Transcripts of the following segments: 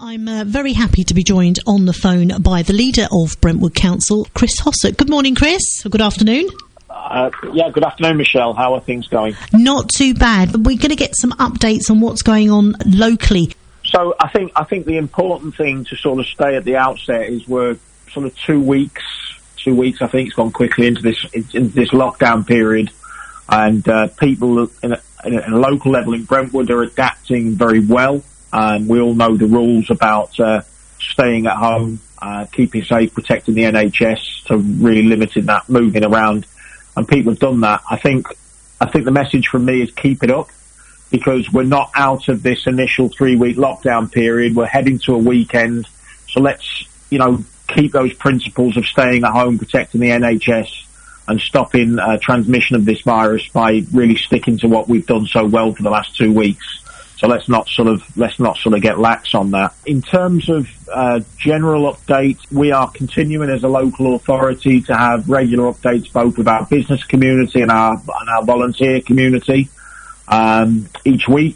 I'm very happy to be joined on the phone by the leader of Brentwood Council, Chris Hossett. Good morning, Chris. Or good afternoon. Good afternoon, Michelle. How are things going? Not too bad. We're going to get some updates on what's going on locally. So I think the important thing to sort of stay at the outset is we're sort of 2 weeks. 2 weeks, I think, it's gone quickly into this lockdown period, and people in a local level in Brentwood are adapting very well. We all know the rules about staying at home, keeping safe, protecting the NHS, so really limiting that moving around, and people have done that. I think the message from me is keep it up, because we're not out of this initial 3-week lockdown period. We're heading to a weekend, so let's keep those principles of staying at home, protecting the NHS, and stopping transmission of this virus by really sticking to what we've done so well for the last 2 weeks. So let's not sort of get lax on that. In terms of general update, we are continuing as a local authority to have regular updates both with our business community and our volunteer community each week.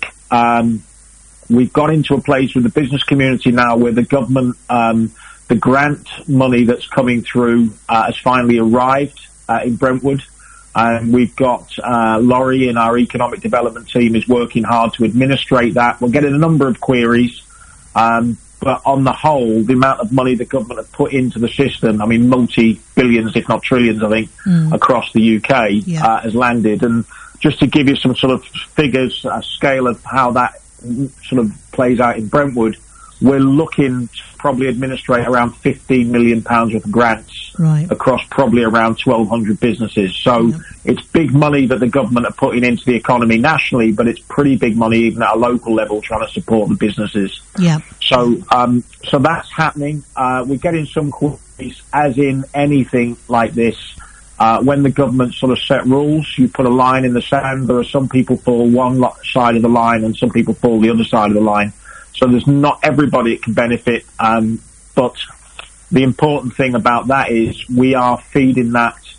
We've got into a place with the business community now where the government, the grant money that's coming through has finally arrived in Brentwood. And we've got Laurie in our economic development team is working hard to administrate that. We're getting a number of queries, but on the whole, the amount of money the government have put into the system, I mean, multi-billions, if not trillions, I think, across the UK has landed. And just to give you some sort of figures, a scale of how that sort of plays out in Brentwood, we're looking to probably administrate around £15 million worth of grants across probably around 1,200 businesses. So it's big money that the government are putting into the economy nationally, but it's pretty big money even at a local level trying to support the businesses. Yeah. So that's happening. We're getting some queries, as in anything like this. When the government sort of set rules, you put a line in the sand. There are some people fall one side of the line and some people fall the other side of the line. So there's not everybody that can benefit, but the important thing about that is we are feeding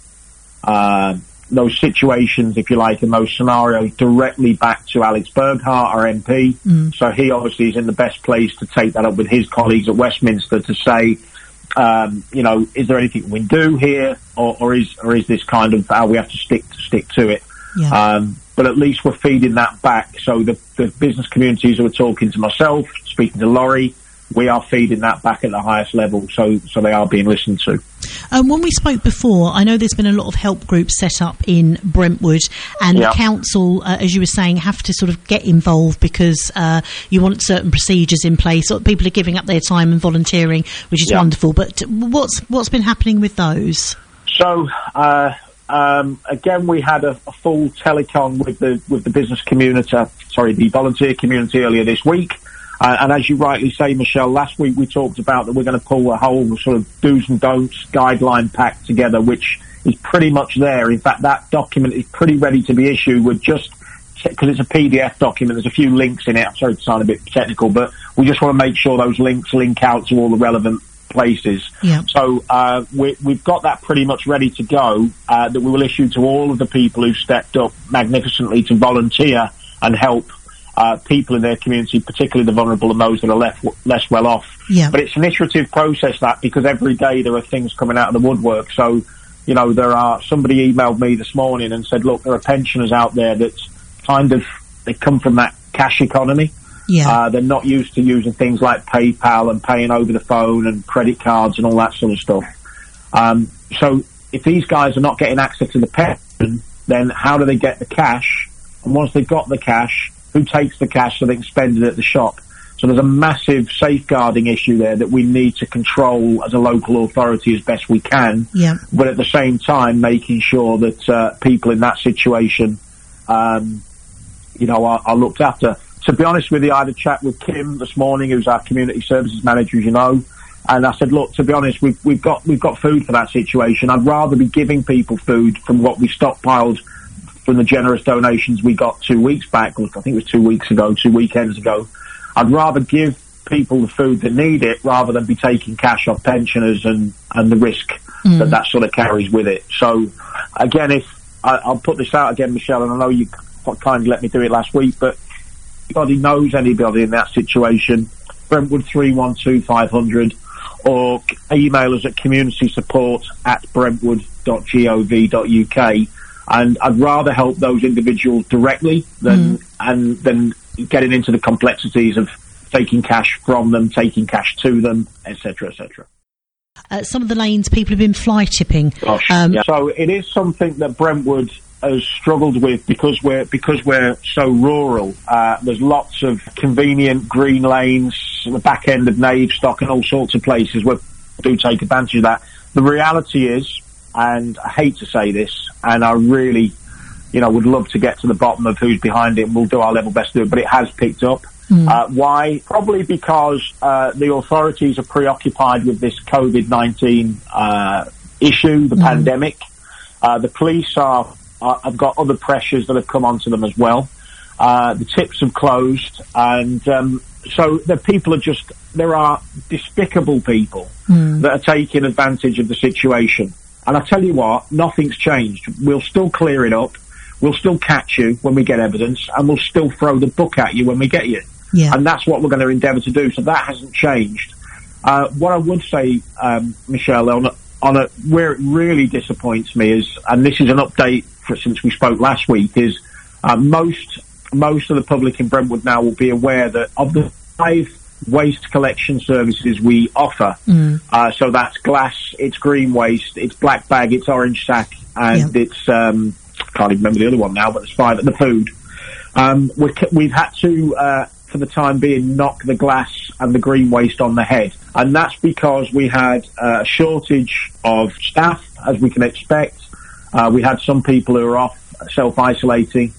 those situations, if you like, and those scenarios directly back to Alex Burghart, our MP. So he obviously is in the best place to take that up with his colleagues at Westminster to say, is there anything we can do here, or is this kind of how we have to stick to it? Yeah. But at least we're feeding that back. So the business communities who are talking to myself, speaking to Laurie, we are feeding that back at the highest level. So they are being listened to. When we spoke before, I know there's been a lot of help groups set up in Brentwood, and the council, as you were saying, have to sort of get involved because you want certain procedures in place. People are giving up their time and volunteering, which is wonderful. But what's been happening with those? So. Again, we had a full telecon with the business community, the volunteer community earlier this week. And as you rightly say, Michelle, last week we talked about that we're going to pull a whole sort of do's and don'ts guideline pack together, which is pretty much there. In fact, that document is pretty ready to be issued. We're just, because it's a PDF document, there's a few links in it. I'm sorry to sound a bit technical, but we just want to make sure those links link out to all the relevant places. Yeah. So we've got that pretty much ready to go, that we will issue to all of the people who stepped up magnificently to volunteer and help people in their community, particularly the vulnerable and those that are less well off. Yeah. But it's an iterative process, that, because every day there are things coming out of the woodwork. So, somebody emailed me this morning and said, look, there are pensioners out there that's they come from that cash economy. Yeah. They're not used to using things like PayPal and paying over the phone and credit cards and all that sort of stuff. So if these guys are not getting access to the pension, then how do they get the cash? And once they've got the cash, who takes the cash so they can spend it at the shop? So there's a massive safeguarding issue there that we need to control as a local authority as best we can. Yeah. But at the same time, making sure that people in that situation, are looked after. To be honest with you, I had a chat with Kim this morning, who's our community services manager, as you know, and I said, look, to be honest, we've got food for that situation. I'd rather be giving people food from what we stockpiled from the generous donations we got 2 weeks back, or I think it was 2 weeks ago, 2 weekends ago. I'd rather give people the food that need it rather than be taking cash off pensioners and the risk that sort of carries with it. So, again, I'll put this out again, Michelle, and I know you kindly let me do it last week, but anybody knows anybody in that situation, Brentwood 312 500, or email us at communitysupport@brentwood.gov.uk. And I'd rather help those individuals directly than getting into the complexities of taking cash from them, taking cash to them, etc., etc. Some of the lanes people have been fly tipping. So it is something that Brentwood has struggled with because we're so rural. There's lots of convenient green lanes, the back end of Navestock and all sorts of places where people do take advantage of that. The reality is, and I hate to say this, and I really, would love to get to the bottom of who's behind it, and we'll do our level best to do it, but it has picked up. Why? Probably because the authorities are preoccupied with this COVID-19 issue, the pandemic. The police have got other pressures that have come onto them as well. The tips have closed, and so there are despicable people that are taking advantage of the situation. And I tell you what, nothing's changed. We'll still clear it up. We'll still catch you when we get evidence, and we'll still throw the book at you when we get you. Yeah. And that's what we're going to endeavour to do. So that hasn't changed. What I would say, Michelle, where it really disappoints me is, and this is an update since we spoke last week, is most of the public in Brentwood now will be aware that of the 5 waste collection services we offer, so that's glass, it's green waste, it's black bag, it's orange sack, and it's can't even remember the other one now, but there's 5 at the food. We've had to for the time being knock the glass and the green waste on the head, and that's because we had a shortage of staff, as we can expect. We had some people who are off self-isolating,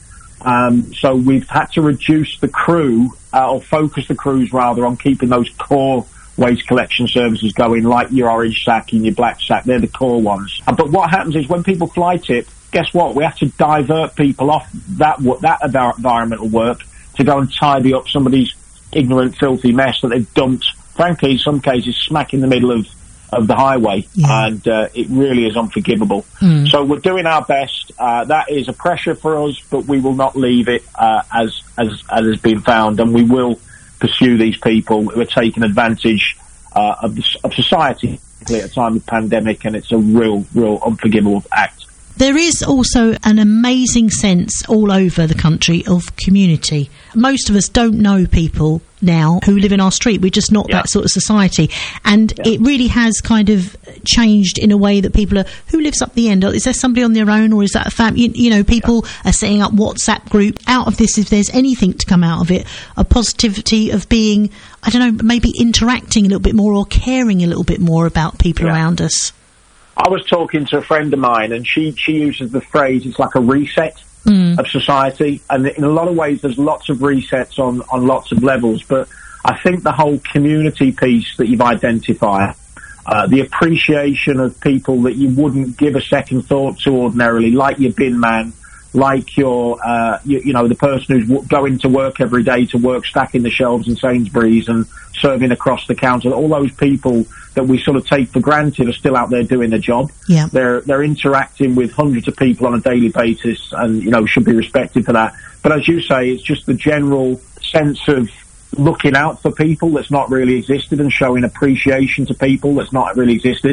so we've had to reduce the crew, or focus the crews rather, on keeping those core waste collection services going, like your orange sack and your black sack. They're the core ones. But what happens is when people fly tip, guess what? We have to divert people off that environmental work to go and tidy up somebody's ignorant, filthy mess that they've dumped, frankly, in some cases, smack in the middle of the highway, and it really is unforgivable. So we're doing our best. That is a pressure for us, but we will not leave it as has been found, and we will pursue these people who are taking advantage of society at a time of pandemic, and it's a real unforgivable act. There is also an amazing sense all over the country of community. Most of us don't know people now who live in our street. We're just not that sort of society. And it really has kind of changed in a way that people are, who lives up the end? Is there somebody on their own, or is that a family? People are setting up WhatsApp group. Out of this, if there's anything to come out of it, a positivity of being, I don't know, maybe interacting a little bit more or caring a little bit more about people around us. I was talking to a friend of mine, and she uses the phrase, it's like a reset of society. And in a lot of ways, there's lots of resets on lots of levels. But I think the whole community piece that you've identified, the appreciation of people that you wouldn't give a second thought to ordinarily, like your bin man, like your, the person who's going to work every day to work stacking the shelves in Sainsbury's and serving across the counter. All those people that we sort of take for granted are still out there doing the job. Yeah. They're interacting with hundreds of people on a daily basis, and, should be respected for that. But as you say, it's just the general sense of looking out for people that's not really existed, and showing appreciation to people that's not really existed.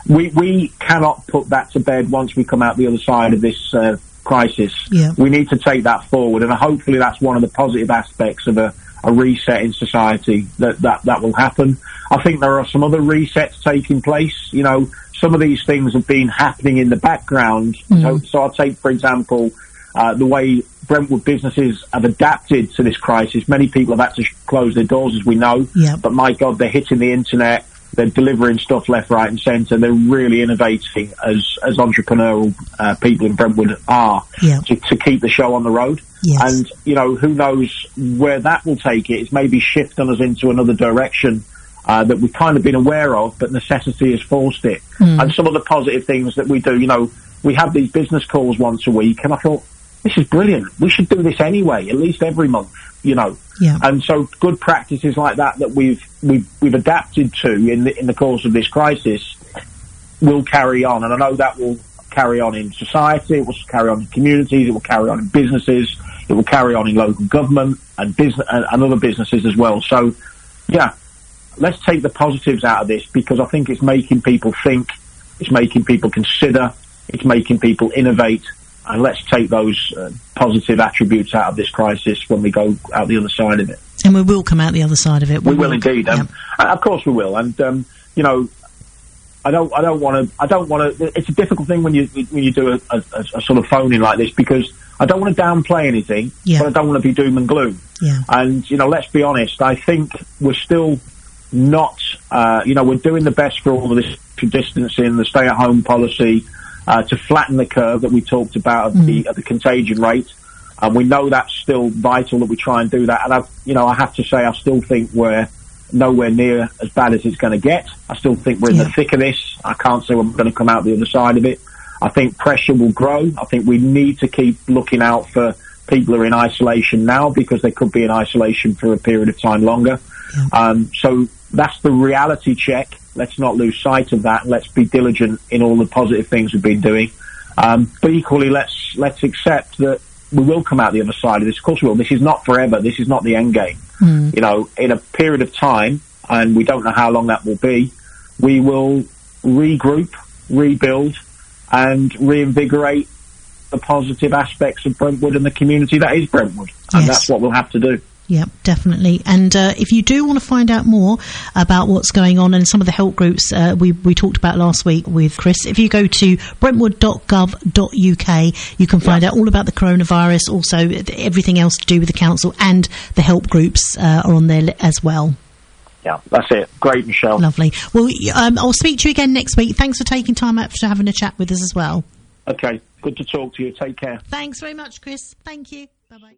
We cannot put that to bed once we come out the other side of this crisis. We need to take that forward, and hopefully that's one of the positive aspects of a reset in society that will happen. I think there are some other resets taking place. Some of these things have been happening in the background. So I'll take, for example, the way Brentwood businesses have adapted to this crisis. Many people have had to close their doors, as we know, but my God, they're hitting the internet. They're delivering stuff left, right and centre. They're really innovating as entrepreneurial people in Brentwood are to keep the show on the road. And, who knows where that will take it. It's maybe shifting us into another direction that we've kind of been aware of, but necessity has forced it. And some of the positive things that we do, we have these business calls once a week, and I thought, this is brilliant. We should do this anyway, at least every month, And so good practices like that we've adapted to in the course of this crisis will carry on. And I know that will carry on in society, it will carry on in communities, it will carry on in businesses, it will carry on in local government and business and other businesses as well. So, let's take the positives out of this, because I think it's making people think, it's making people consider, it's making people innovate, and let's take those positive attributes out of this crisis when we go out the other side of it. And we will come out the other side of it. We will indeed. Of course we will. And, you know, I don't want to, it's a difficult thing when you do a sort of phone-in like this, because I don't want to downplay anything, but I don't want to be doom and gloom. Yeah. And, you know, let's be honest, I think we're still not, you know, we're doing the best for all of this distancing, the stay-at-home policy, to flatten the curve that we talked about at the contagion rate. And we know that's still vital that we try and do that. And I have to say, I still think we're nowhere near as bad as it's going to get. I still think we're in the thick of this. I can't say we're going to come out the other side of it. I think pressure will grow. I think we need to keep looking out for people who are in isolation now, because they could be in isolation for a period of time longer. Yeah. So that's the reality check. Let's not lose sight of that. Let's be diligent in all the positive things we've been doing. But equally, let's accept that we will come out the other side of this. Of course we will. This is not forever. This is not the end game. You know, in a period of time, and we don't know how long that will be, we will regroup, rebuild, and reinvigorate the positive aspects of Brentwood and the community that is Brentwood. And that's what we'll have to do. Yeah, definitely. And if you do want to find out more about what's going on and some of the help groups we talked about last week with Chris, if you go to brentwood.gov.uk, you can find out all about the coronavirus, also everything else to do with the council, and the help groups are on there as well. Yeah, that's it. Great, Michelle. Lovely. Well, I'll speak to you again next week. Thanks for taking time out for having a chat with us as well. Okay, good to talk to you. Take care. Thanks very much, Chris. Thank you. Bye-bye.